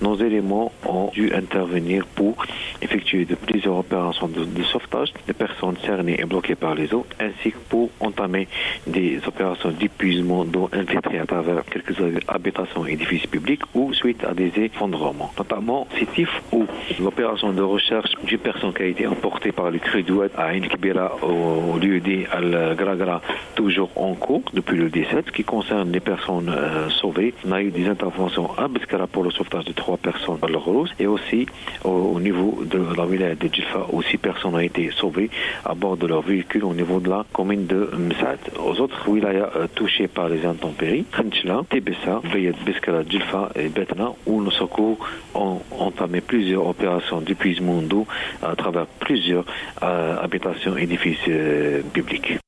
nos éléments ont dû intervenir pour effectuer de plusieurs opérations de sauvetage des personnes cernées et bloquées par les eaux, ainsi que pour entamer des opérations d'épuisement d'eau infiltrée à travers quelques habitations et édifices publics ou suite à des effondrements. Notamment Sétif, où l'opération de recherche d'une personne qui a été emportée par le cru d'Oued à Kibira au lieu dit Al-Gragra, toujours en cours depuis le 17. Ce qui concerne les personnes sauvées, on a eu des interventions à Biskara pour le sauvetage de 3 personnes malheureuses et aussi au niveau de la wilaya de Djilfa où 6 personnes ont été sauvées à bord de leur véhicule au niveau de la commune de Msad. Aux autres wilayas touchées par les intempéries, Khenchla, Tébessa, Bayed, Biskara, Djilfa et Betna, où nos secours ont entamé plusieurs opérations d'épuisement d'eau à travers plusieurs habitations et édifices publics.